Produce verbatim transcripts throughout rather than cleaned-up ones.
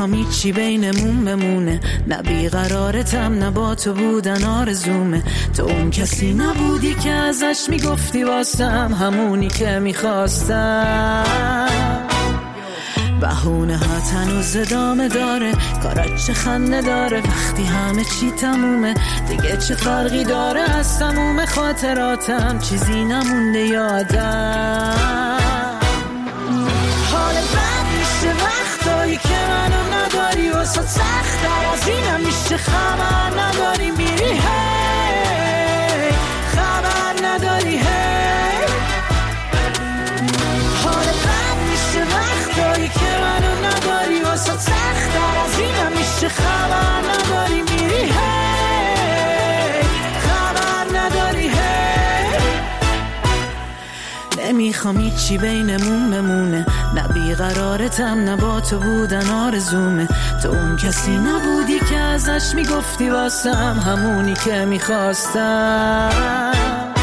نمیخوام هیچی بینمون بمونه، نه بیقرارتم نه با تو بودن آرزومه. تو اون کسی نبودی که ازش میگفتی واسم همونی که میخواستم. بهونه ها تنوز ادامه داره، کارات چه خنده داره وقتی همه چی تمومه. دیگه چه فرقی داره از تموم خاطراتم، چیزی نمونده یادم. حال بد میشه وقتایی که منو نداری، واسه سخت‌تر از اینم میشه خبر نداری میری هی، خبر نداری هی. حال بد میشه وقتایی که منو نداری، واسه سخت‌تر از اینم میشه خبر نداری میری هی، خبر نداری هی. نمیخوام هیچی بینمون بمونه، نه بیقرارتم نه با تو بودن آرزومه. تو اون کسی نبودی که ازش میگفتی واسم همونی که میخواستم.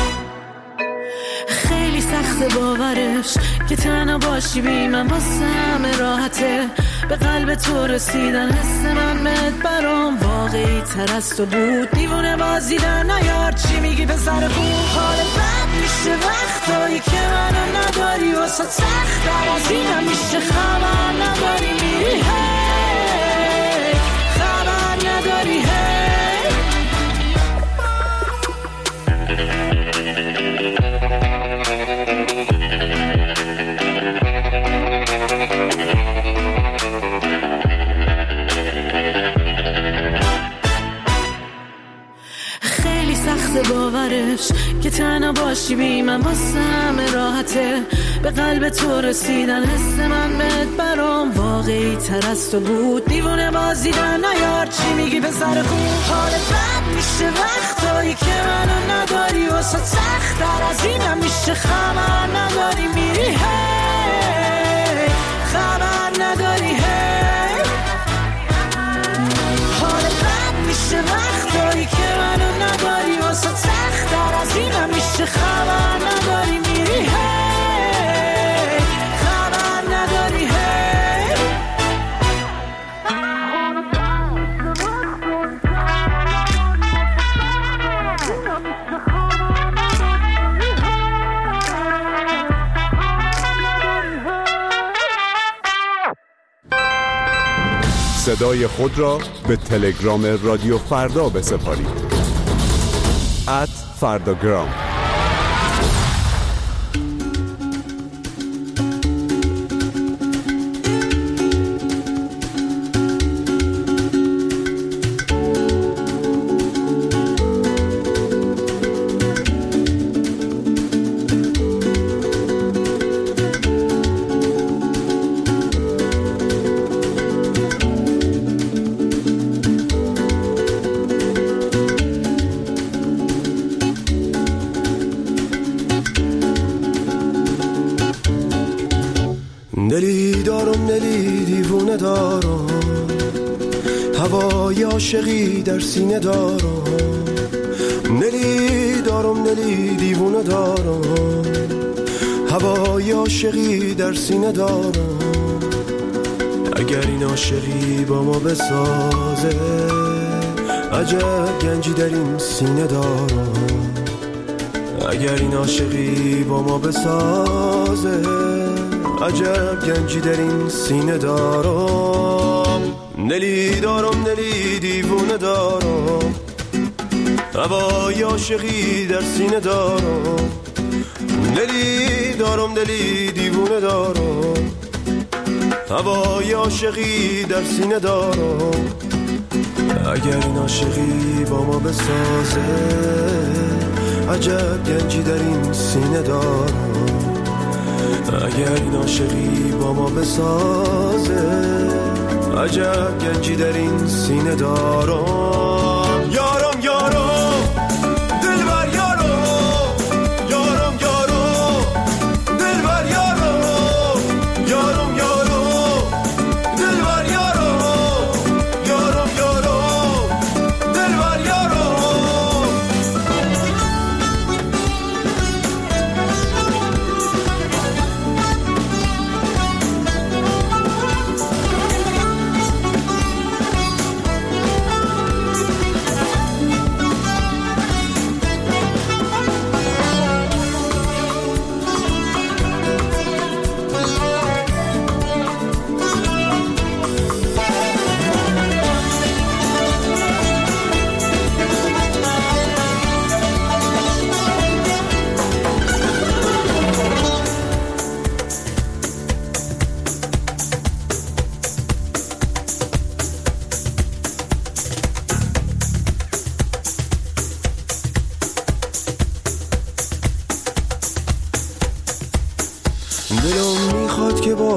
خیلی سخته باورش که تنها باشی بی من، واسم راحته به قلب تو رسیدن. حس من بهت برام واقعی تر از تو بود، دیوونه بازیدن نیار چی میگی به سر خوب. حال بد میشه وقتایی که منو نداری، واسه سخت‌تر از اینم میشه خبر نداری میری هی، خبر نداری هی. خیلی سخته باورش که تنها باشی بی من، واسم راحته به قلب تو رسیدن. حس من بهت برام واقعی تر از تو بود، دیوونه بازیدن نیار چی میگی به سر خوب. حال بد میشه وقتایی که منو نداری، واسه سخت‌تر از اینم میشه خبر نداری میری هی، خبر نداری هی. حال بد میشه وقتایی که منو نداری، واسه سخت‌تر از اینم میشه خبر نداری میری هی، خبر نداری هی. صدای خود را به تلگرام رادیو فردا بسپارید. ات فرداگرام. دلی دارم دلی دیوونه دارم، هوای عاشقی در سینه دارم. دلی دارم دلی دیوونه دارم، هوای عاشقی در سینه دارم. اگر این عاشقی با ما بسازه، عجب گنجی در این سینه دارم. اگر این عاشقی با ما بسازه، عجب گنجی در این سینه دارم. دلی دارم دلی دیوونه دارم، هوای عاشقی در سینه دارم. دلی دارم دلی دیوونه دارم، هوای عاشقی در سینه دارم. اگر این عاشقی با ما بسازه، عجب گنجی در این سینه دارم. اگر این عاشقی با ما بسازه، عجب گنجی در این سینه دارم. یارم یارم دلبر یارم، یارم یارم دلبر یارم، یارم یارم دلبر یارم، یارم یارم دلبر یارم.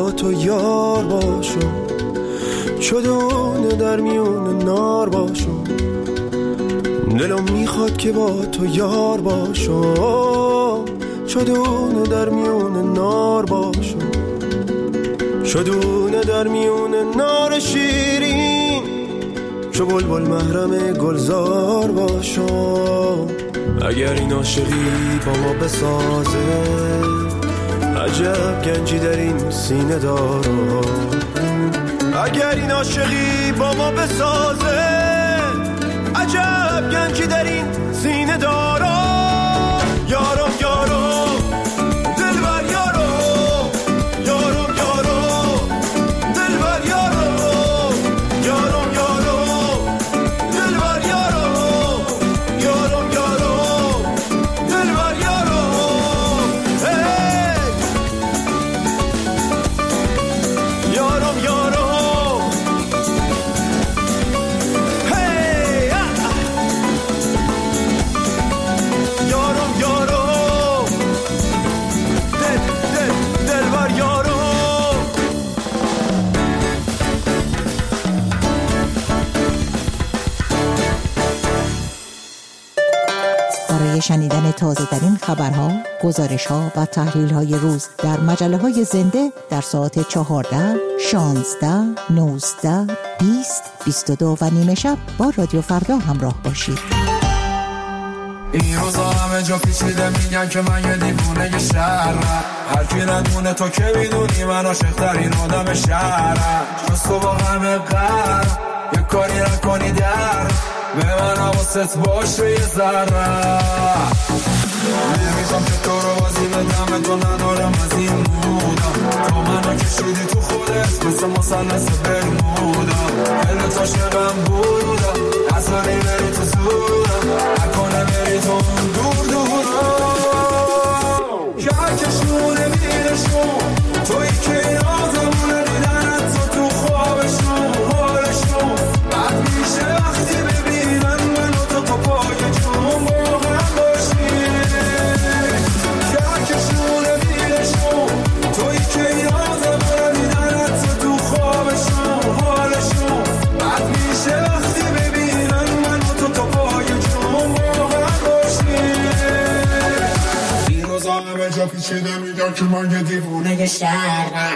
با تو یار باشم، چدونه در میون نار باشم. دلم میخواد که با تو یار باشم، چدونه در میون نار باشم. چدونه در میون نار شیرین، چو بلبل محرم گلزار باشم. اگر این عاشقی با ما بسازه، عجب گنجی در این سینه دارم. اگر این عاشقی با ما بسازه، عجب گنجی در این سینه دارم. یارم یارم دلبر یارم، یارم یارم دلبر یارم، یارم یارم دلبر یارم، یارم یارم دلبر یارم. هی یارم یارم، هی یارم یارم دل دل دلبر یارم. برای شنیدن تازه ترین خبرها، گزارش‌ها و تحلیل‌های روز در مجله‌های زنده در ساعت چهارده، شانزده، نوزده، بیست، بیست و دو و نیمه شب با رادیو فردا همراه باشید. این روزا همه جا پیچیده میگن که من یه دیوونه شهرم. هر کی ندونه تو که میدونی من عاشق ترین آدم شهرم. جز تو با همه قرم یه کاری نکنی در به من حواست باشه یه ذره. نمیخوام که تو رو بازی بدم، تو ندارم از این مودا. تو منو کشیدی تو خودت مثل مثلث برمودا. دلت عاشقم بودا، نذاری بری تو زورم، نکنه بری تو دور دورم. که هر کشونه میرشون توی که این آزمونه دیدنت تو تو خوابشون حالشون بد میشه وقتی ببینن منو تو تو پای جون با هم باشیم. که هر کشونه میرشون توی که این آزمونه دیدنت تو تو خوابشون حالشون بد میشه وقتی ببینن منو تو تو پای جون با هم باشیم. این روزا همه جا پیچیده میگن که من یه دیوونه شهرم.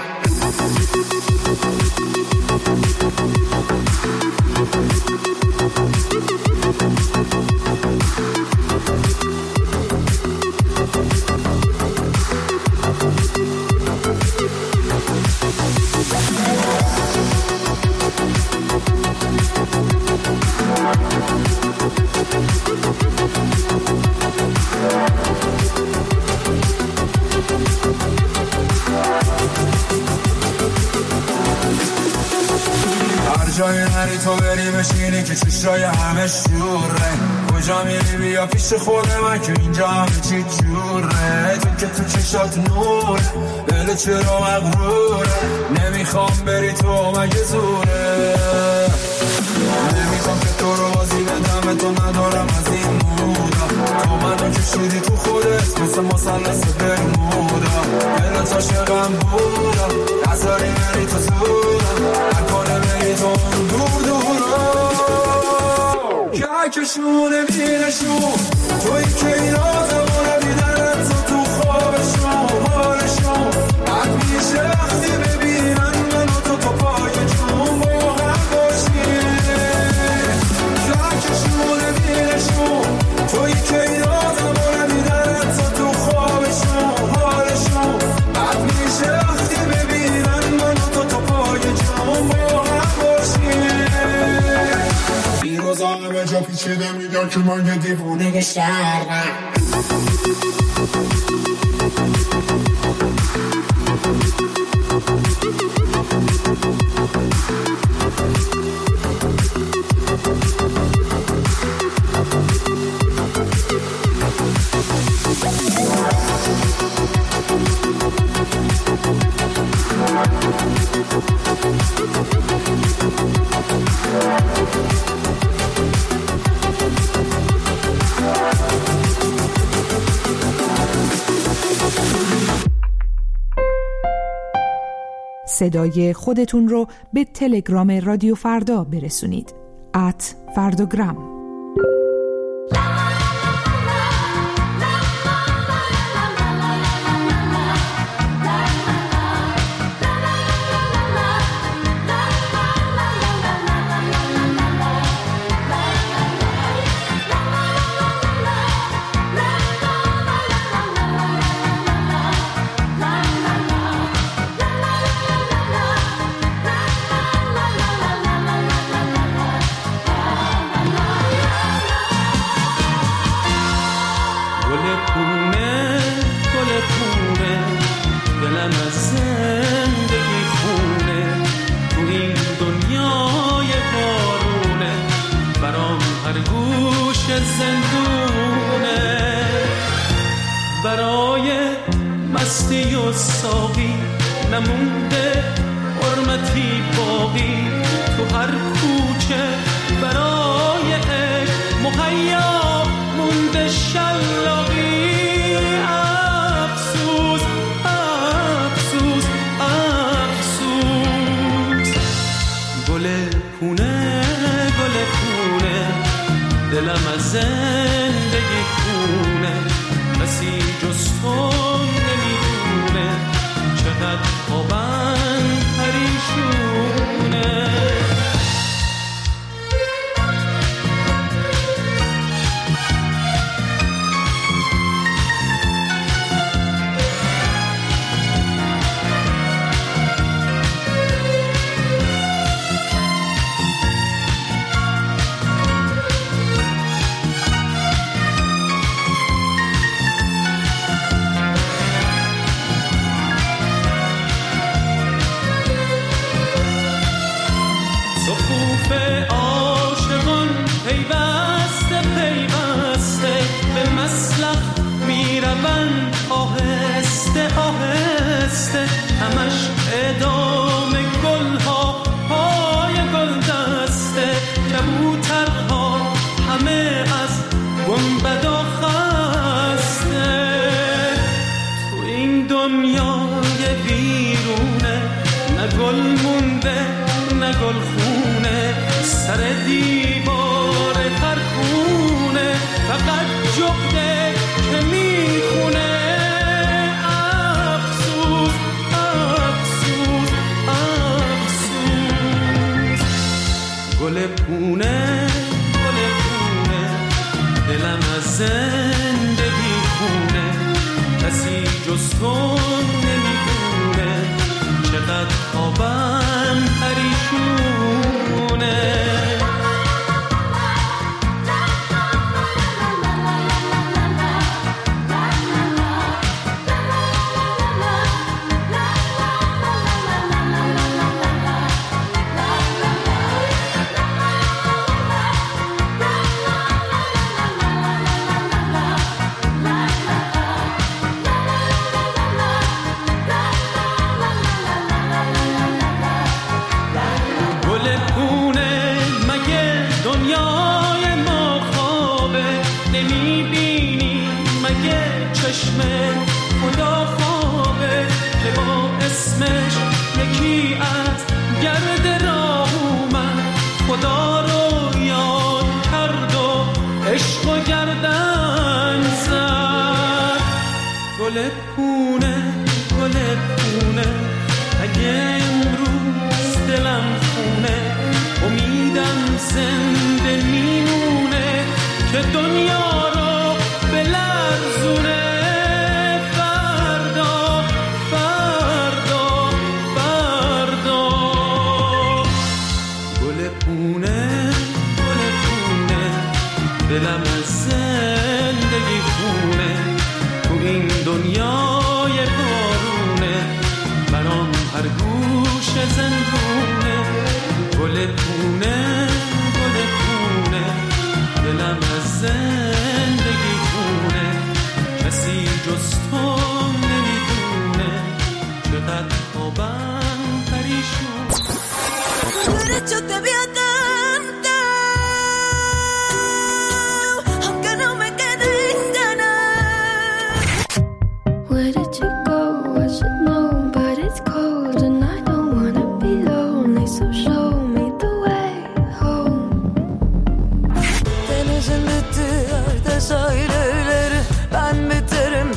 هر جای نری تو بری بشینی که چشای همه شوره. کجا میری بیا پیش خود من که اینجا همه چی جوره. تو که تو چشات نور دل چرا مغروره. نمیخوام بری تو مگه زوره. نمیخوام که تو رو بازی بدم، تو ندارم از این مودا. تو منو کشیدی تو خودت مثل مثلث برمودا. دلت عاشقم بودا، نذاری بری تو زورم، نکنه بری تو دور دورم. که کشونه بینشون توی که این آزمونه دیدنت تو تو خوابشون حالشون بد میشه وقتی ببینن منو تو تو پای جون با هم باشیم. که کشونه بینشون توی که این آزمونه دیدنت تو تو خوابشون حالشون بد میشه وقتی ببینن منو تو تو پای جون با هم باشیم. این روزا همه جا پیچیده میگن که من یه دیوونه شهرم. صدای خودتون رو به تلگرام رادیو فردا برسونید. ات فرداگرام. مستی و ساقی نمونده حرمتی باقی تو هر کوچه برای عشق مهیا مونده شلاقی. افسوس افسوس افسوس گل پونه گل پونه دلم از زندگی خونه کسی جز تو نمیدونه چقدر خوابم پریشونه. همش ادامه گلها پای گل دسته کبوترها همه از گنبدا خسته. تو این دنیای ویرونه نه گل مونده نه گل خونه سر دیوار هر خونه فقط جغده که میخونه. گل پونه گل پونه دلم از زندگی خونه کسی جز تو نمیدونه چقدر خوابم پریشونه. گل پونه گل پونه اگه امروز دلم خونه امیدم زنده میمونه که دنیا رو بلرزونه. فردا فردا فردا گل پونه گل پونه دلم از زندگی خونه این دنیای بارونه برام هر گوش زندونه. گل پونه گل پونه دلم از زندگی خونه کسی جز تو نمیدونه چقدر خوابم پریشون. Where did you go? I should know, but it's cold and I don't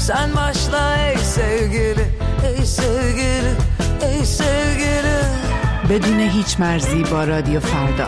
Sen başla ey sevgili, ey sevgili, ey sevgili. بدون هیچ مرزی با رادیو فردا.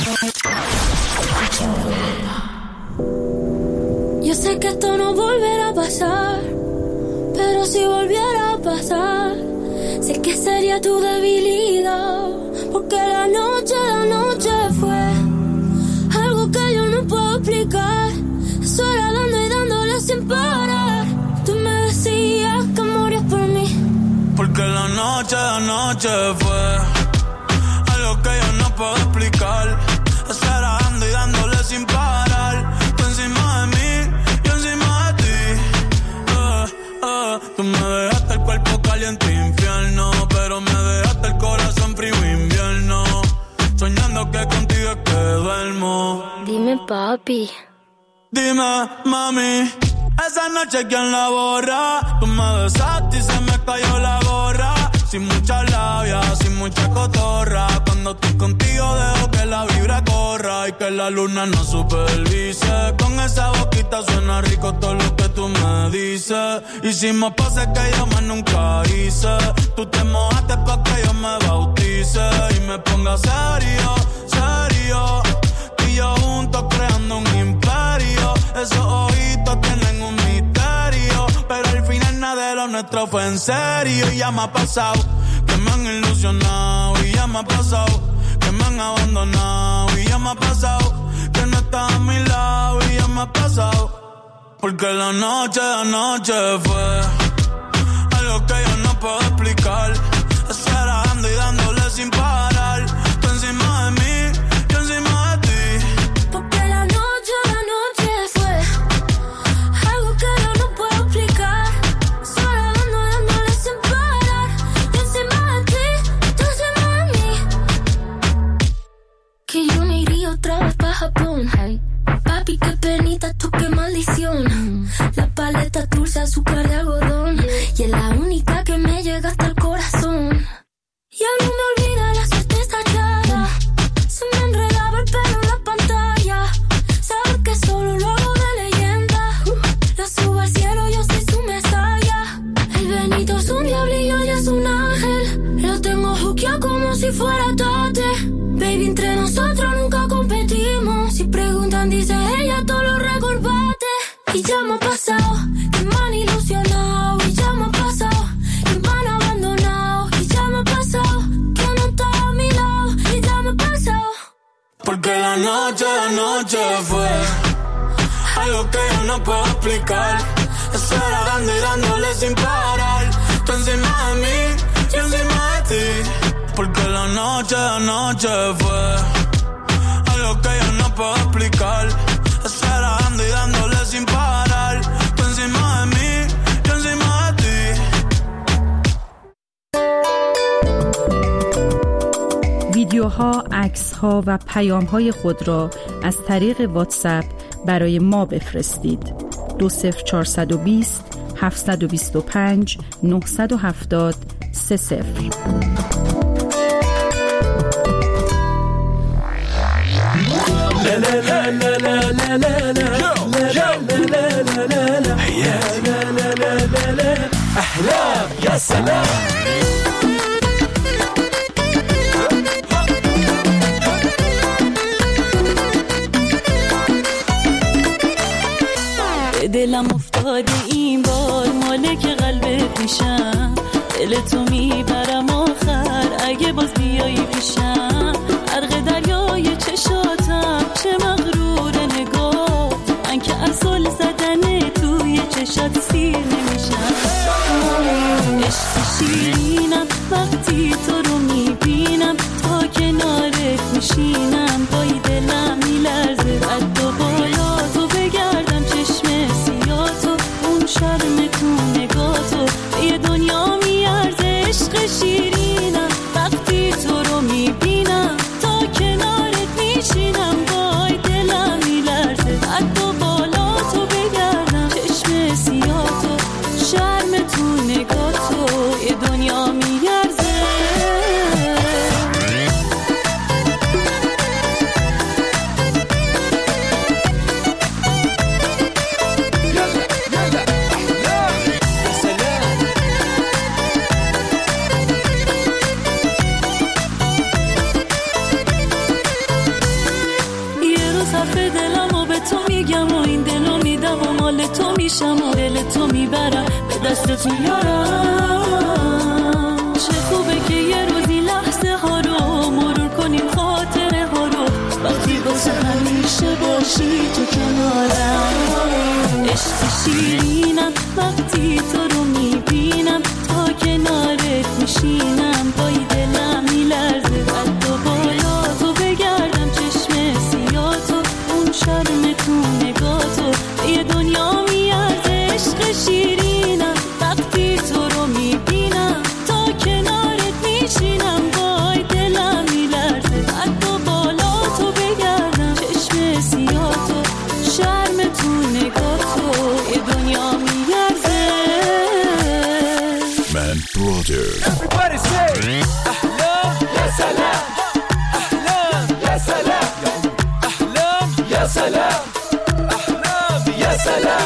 Yo sé que esto no volverá a pasar, pero si volviera a pasar, sé que sería tu debilidad, porque la noche, la noche fue algo que yo no puedo explicar. Eso era dando y dándole sin parar. Tú me decías que morías por mí, porque la noche, la noche fue algo que yo no puedo explicar. Eso era dando y dándole sin parar. Tú encima de mí, yo encima de ti. Uh, uh, tú me dejaste el cuerpo caliente infierno, pero me dejaste el corazón frío invierno. Soñando que contigo es que duermo. Dime papi, dime mami, esa noche quién la borra. Tú me besaste y se me cayó la gorra. Sin mucha labia, sin mucha cotorra. Cuando estoy contigo dejo que la vibra corra y que la luna no supervise. Con esa boquita suena rico todo lo que tú me dices. Hicimos pases que yo más nunca hice. Tú te mojaste pa' que yo me bautice y me ponga serio, serio. Tú y yo juntos creando un imperio. Esos ojitos tienen un misterio, pero al final nada de lo nuestro fue en serio. Y ya me ha pasado que me han ilusionado, y ya me ha pasado que me han abandonado, y ya me ha pasado que no estás a mi lado, y ya me ha pasado. Porque la noche, la noche fue algo que yo no puedo explicar. Eso era dando y dándole sin parar. Tú encima de mí, yo encima de ti. porque la noche, la noche fue algo que yo no puedo explicar. Solo dando, dándole sin parar. Yo encima de ti, tú encima de mí. Que yo me iría otra vez pa' Japón. Papi, qué penita, tú qué maldición. La paleta dulce, azúcar de algodón, y es la única que me llega hasta el corazón. Ya no me olvida la suerte estallada. Se me enredaba el pelo en la pantalla. Sabes que solo lo hago de leyenda. Lo subo al cielo, yo soy su mesaya. El Benito es un diablillo y es un ángel. Lo tengo juqueado como si fuera tate. Baby, entre nosotros nunca competimos. Si preguntan, dice ella, todo lo recorbate. Y ya me ha pasado que me han ilusionado. Y ya me ha pasado que me han abandonado. Y ya me ha pasado que no está a mi lado. Y ya me ha pasado. Porque la noche, la noche fue algo que yo no puedo explicar. Eso era dando y dándole sin parar. Tú encima de mí, yo encima de ti. Porque la noche, la noche fue algo que yo no puedo explicar. Eso era dando y dándole sin parar. Tú encima de mí, yo encima de ti. ویدیوها، عکس‌ها و پیام‌های خود را از طریق واتساپ برای ما بفرستید. دو صفر چهارصد و بیست هفتصد و بیست و پنج نهصد و هفتاد سه صفر. احلام يا سلام دلم افتاده این بار مالک قلب پیشم، دل تو میبرم آخر اگه باز بیایی پیشم. غرق دریای چشاتم چه مغرور نگاه، من که اصل زدن توی چشات سیر نمیشم. عشق شیرینم وقتی تو رو میبینم، تا کنارت میشینم پای دلم میلرزه. رد و بالا تو بگردم چشم سیاتو، اون شرم تو نگاتو به یه دنیا میارزه. عشق شیرینم وقتی تو رو میبینم، تا کنار دفعه دلمو به تو میگم و این دلو میدم و مال تو میشم و دل تو میبرم به دستت میارم. چه خوبه که یه روزی لحظه ها رو مرور کنیم، خاطره ها رو وقتی واسه همیشه باشی تو کنارم. عشق شیرینم وقتی تو رو میبینم، تا کنارت میشینم پای دلم میلرزه، قد و بالا تو بگردم چشم سیاتو، اون شرم تو نگاتو یه دنیا میارزه. عشق شیرینم وقتی تو رو میبینم، تا کنارت میشینم پای دلم میلرزه، قد و بالا تو بگردم چشم سیاتو، شرم تو نگاتو یه دنیا میارزه. من برادر Everybody say أحلام يا سلام، أحلام يا سلام، أحلام يا سلام، أحلام يا سلام.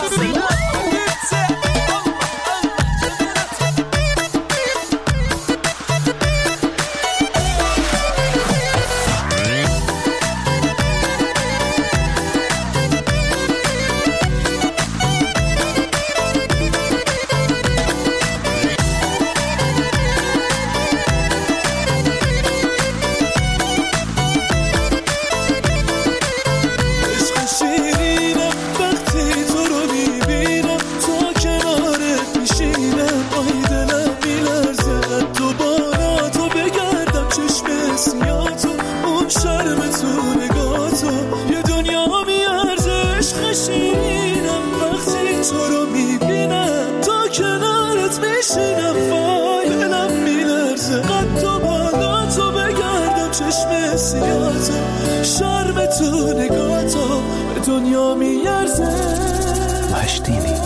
شرم تو نگاتو به دنیا میارزه. مشتینی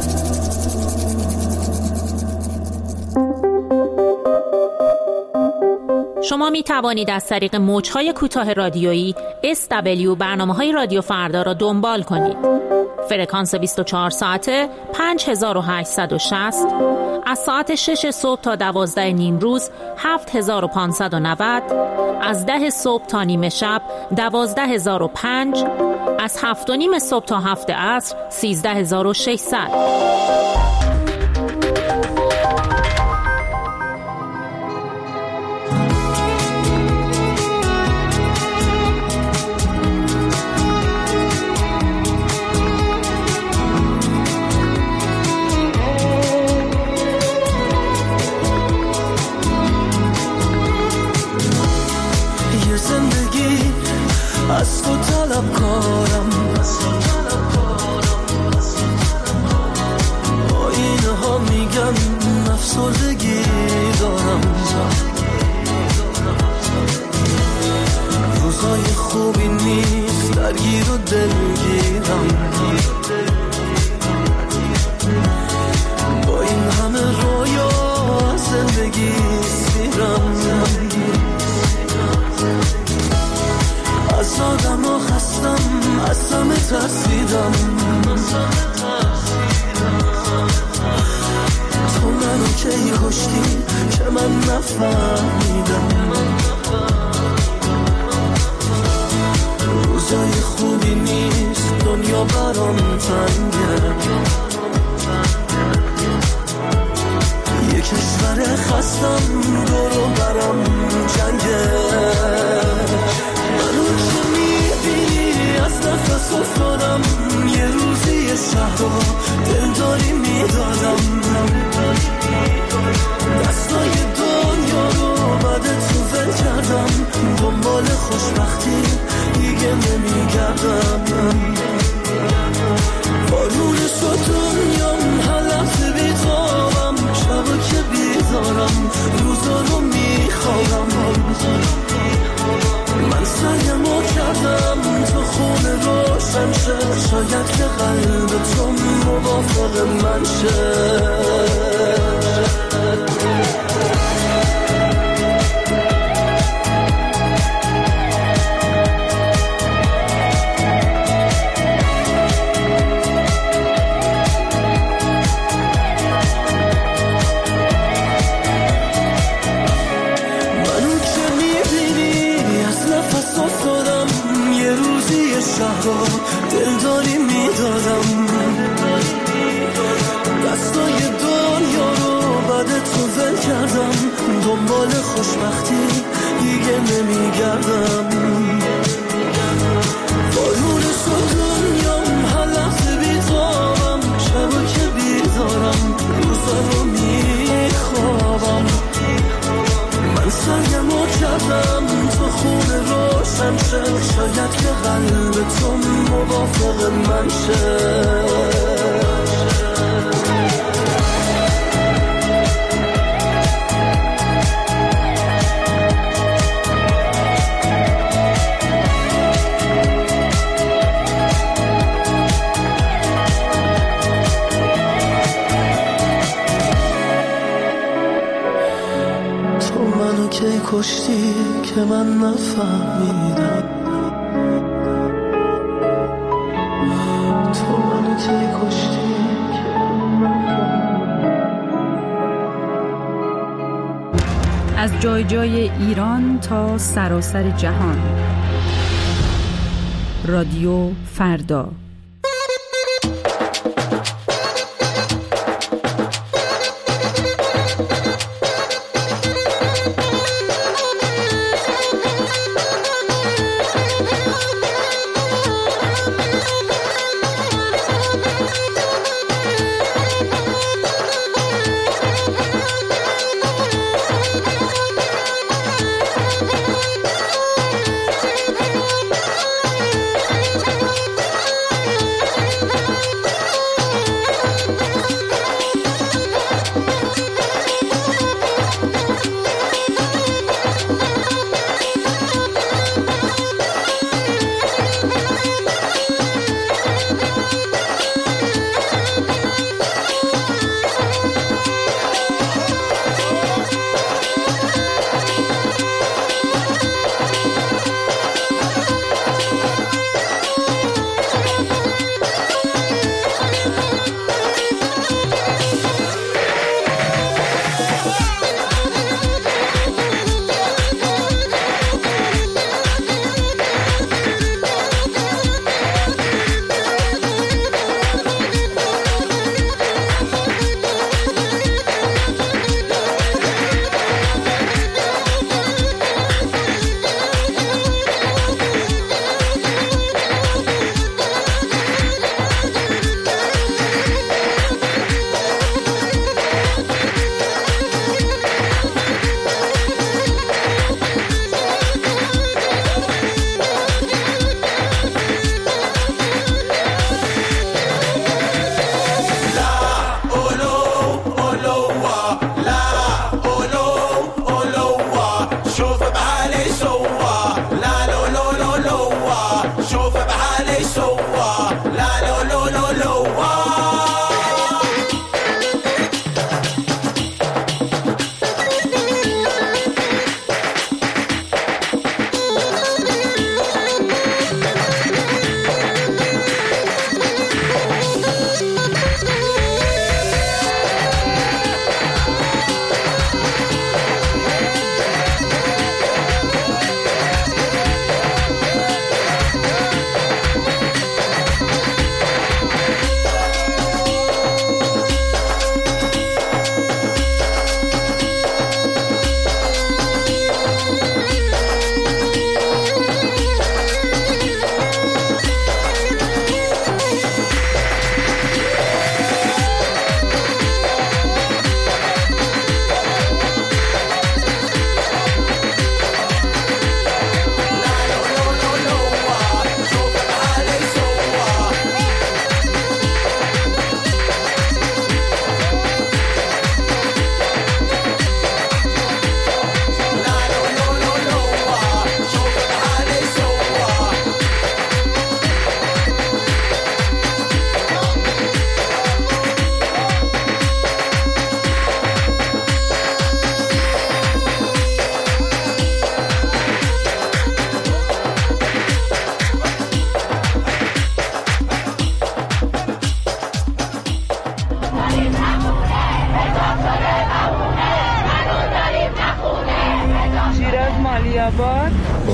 شما می توانید از طریق موج‌های کوتاه رادیویی اس دبلیو برنامه‌های رادیو فردا را دنبال کنید. فرکانس بیست و چهار ساعته پنج هزار و هشتصد و شصت، از ساعت شش صبح تا دوازده نیم روز هفت هزار و پانصد و نود، از ده صبح تا نیمه شب دوازده هزار و پنج، از هفت و نیم صبح تا هفت عصر سیزده هزار و ششصد. از تو طلب کارم، آینه ها میگن افسردگی دارم، روزای خوبی نیست درگیر و دلگیرم، با این همه رویا زندگی سیرم، از آدم ها خستم، از همه ترسیدم، تو منو کی کشتی که من نفهمیدم، روزای خوبی نیست دنیا برام تنگه، یه کشور خستم دورو برام جنگه، منو که میبینی از نفس افتادم، یه روزی یه شهر رو دلداری میدادم، دستای دنیا رو بعد تو ول کردم، دنبال خوشبختی دیگه نمیگردم، بارون شد دنیام هر لحظه بیتابم، شبا که بیدارم روزا رو میخوابم، من سعیمو کردم تو خونه روشن شه، شاید که قلب تو موافق من شه. وسطی شهرها دلداری میدادم، دستای دنیا رو بعد تو ول کردم، دنبال خوشبختی دیگه نمیگردم. بارون شد دنیام، هر لحظه بیتابم، شبا که بیدارم روزا رو میخوابم. من سرگم و کردم تو خونه روشن شه، شاید که قلب تو موافق من شه. کی کشتی که من نفهمیدم، تو منو کی کشتی که از جای جای ایران تا سراسر جهان. رادیو فردا.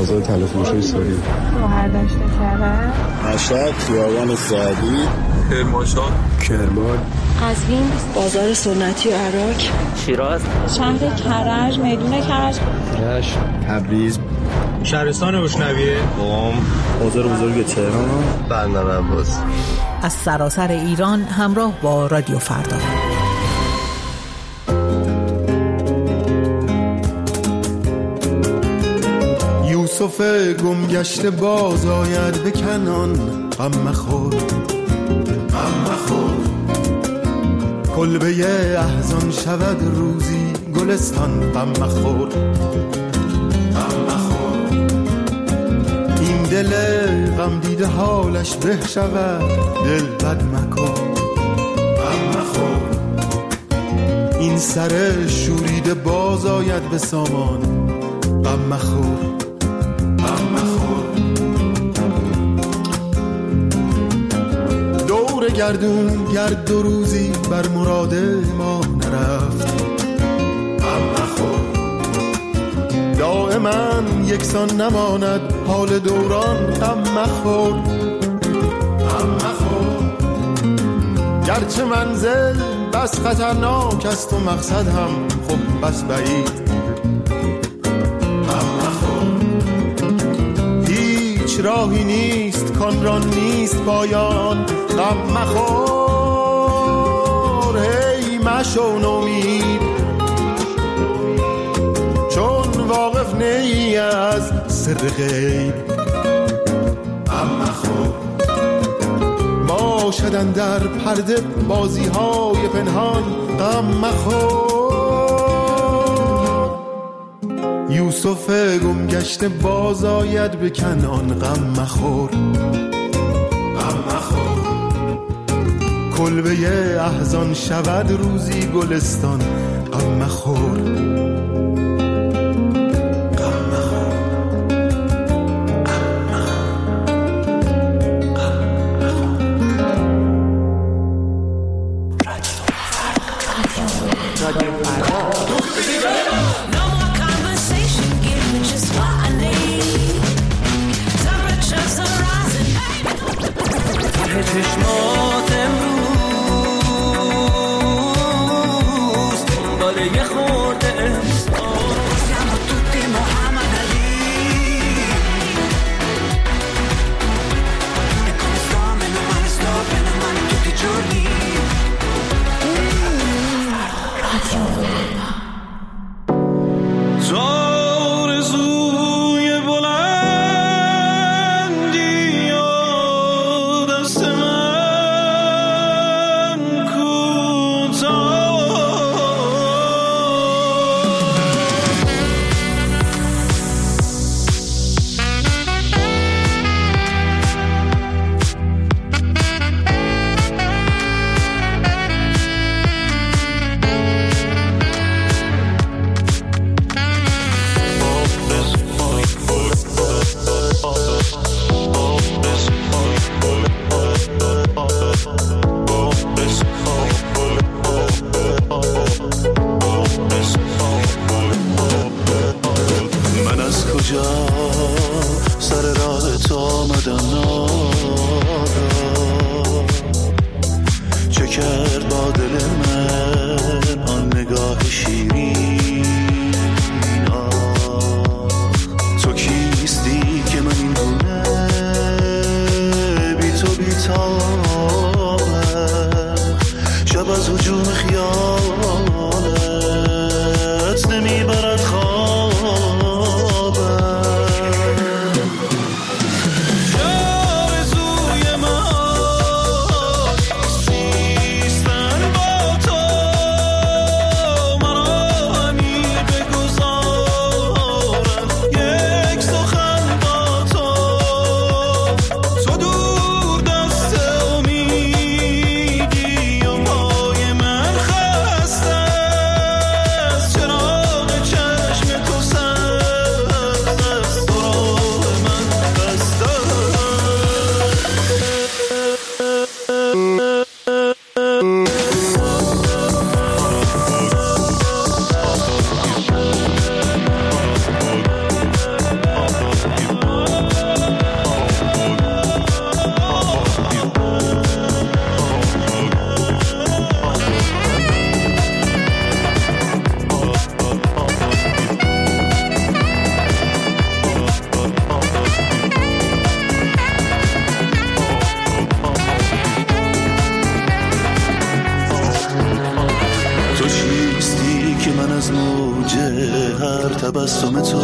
مغازه تلفروشی سوری. شوهر داشته کرده. مشهد خیابان سعدی. کرمانشاه. کرمان. قزوین بازار سنتی و عراق. شیراز. شهر کرج میدون کرج. رشت. تبریز. شهرستان بشنویه. قم. بازار بزرگ تهران. بندر عباس. از سراسر ایران همراه با رادیو فردا. یوسف گم گشته باز آید به کنان، غم مخور غم مخور. کلبه احزان شود روزی گلستان، غم مخور غم مخور. این دل غم دیده حالش به شود، دل بد مکن غم مخور. این سر شوریده باز آید به سامان، غم مخور غم مخور. دور گردون گرد دو روزی بر مراد ما نرفت، غم مخور. دائما یکسان نماند حال دوران، غم مخور غم مخور. گرچه منزل بس خطرناک است و مقصد هم خب بس بعید، راهی نیست کان را نیست پایان، غم مخور. هی مشو نومید چون واقف نی از سر غیب، غم مخور. باشدن در پرده بازی های پنهان، غم مخور. یوسف گم گشته باز آید به کنعان، غم مخور غم مخور. کلبه احزان شود روزی گلستان، غم مخور غم مخور. چشمات امروز دنباله یه خورده احساس، siamo tutti Muhammad Ali e come sto meno male sto bene male tutti i giorni. تو دور دست امید تبسم تو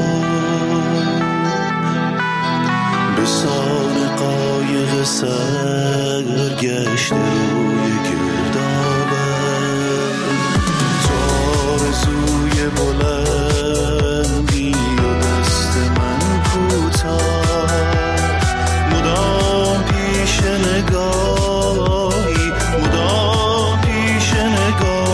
به سان قایق سرگشت روی گردابه تو آرزوی بلندی و دست من کوتاه مدام پیش نگاهی مدام پیش نگاه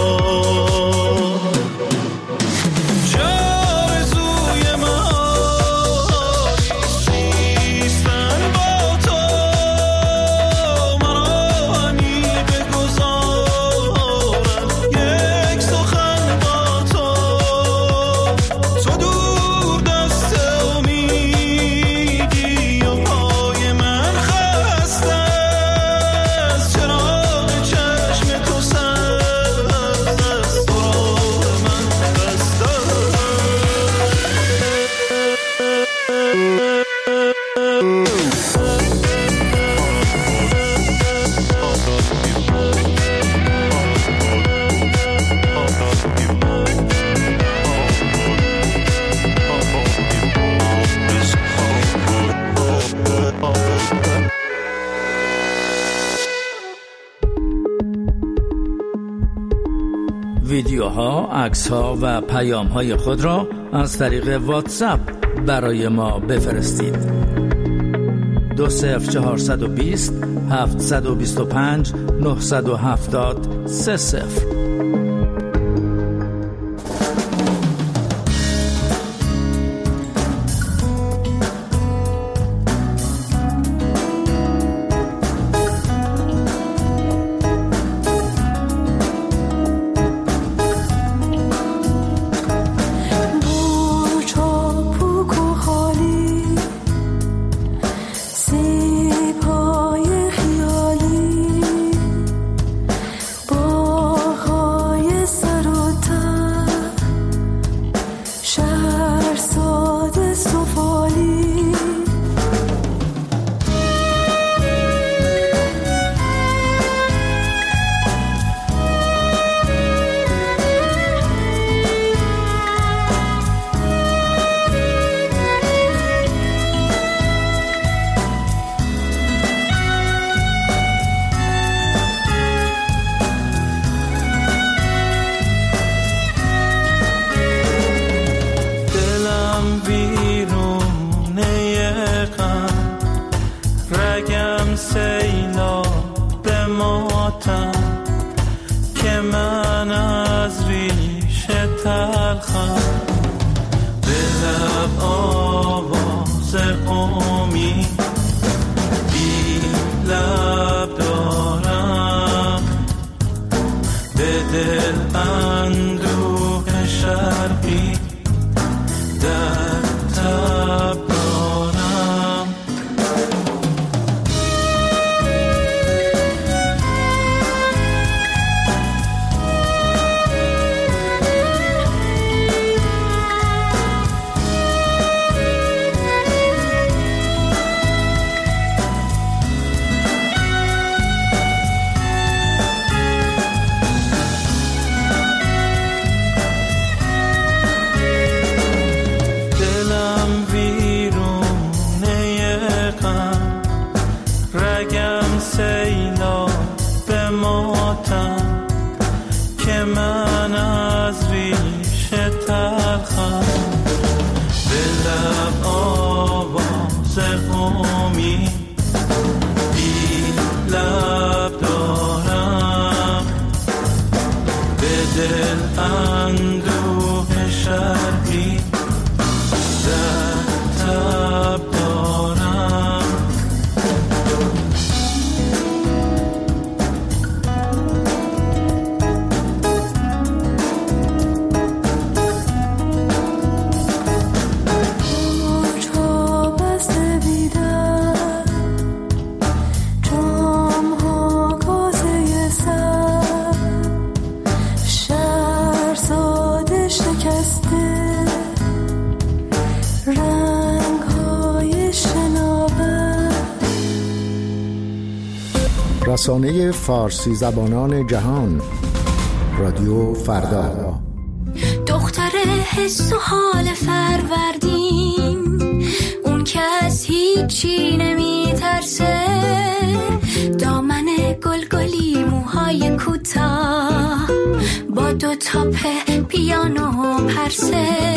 ویدیوها، عکس‌ها و پیام‌های خود را از طریق واتساپ برای ما بفرستید. دو صفر چهارصد و بیست هفتصد و بیست و پنج نهصد و هفتاد سه صفر. رسانه فارسی زبانان جهان رادیو فردا. دختر حس و حال فروردین، اون که از هیچی نمی ترسه، دامن گلگلی موهای کوتاه با دو تا پیانو پرسه.